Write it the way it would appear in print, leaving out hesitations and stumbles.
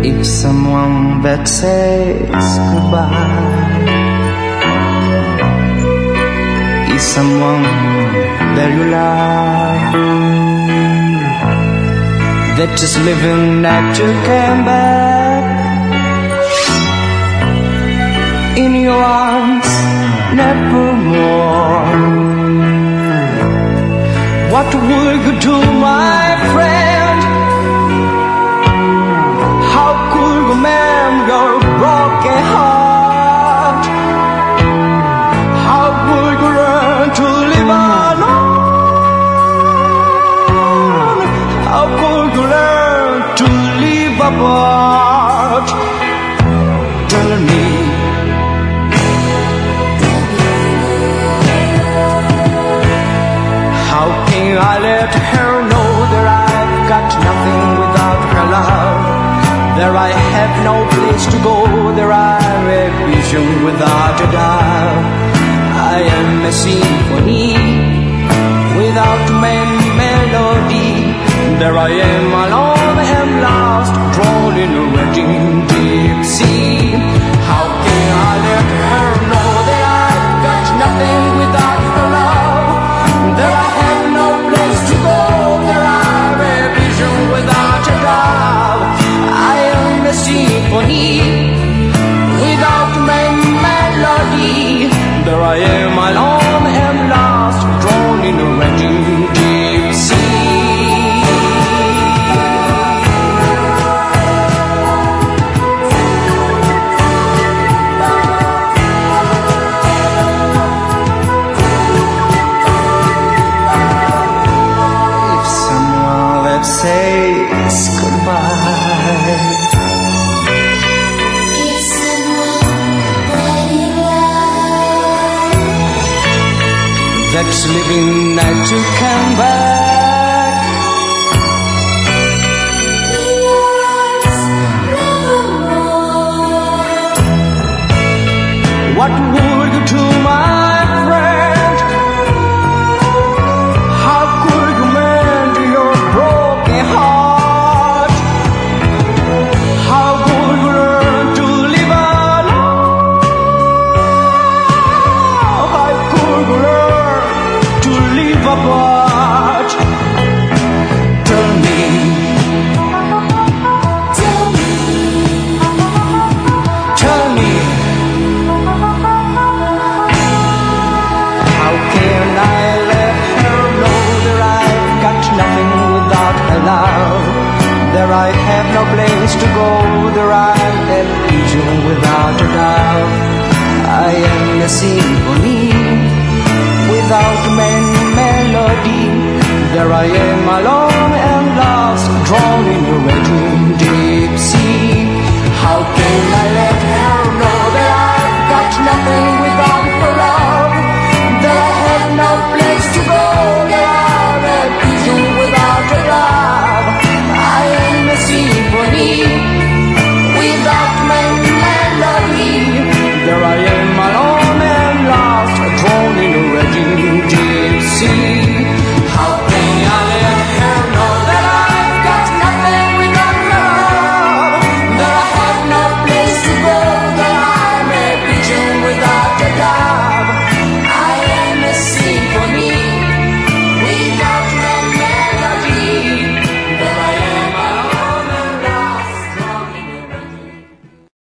If someone that says goodbye is someone that you love, that is living not to come back in your arms nevermore. What will you do, my friend? How could you mend your broken heart? How would you learn to live alone? How could you learn to live apart? Tell me. How can I let her know that I've got nothing without her love? That I have no place to go, that I have vision without a doubt. I am a symphony without melody. There I am alone and lost, drawn in a raging deep sea. How can I let her know that I've got nothing without her love? That I have no place to go, that I have a vision without a doubt. I am a symphony without melody. There I am alone and lost, drawn in a raging deep sea. Says goodbye. If someone that you love, that's living not to come back in your arms nevermore. What would you do, my friend? How could you mend your broken heart? How would you learn to live alone? How could you learn to live apart? Tell me. Tell me, Tell me. How can I let her know that I've got nothing without her love? That I have no place to go, that I have vision without a doubt. I am a symphony without melody. There I am alone and lost, drawn in a red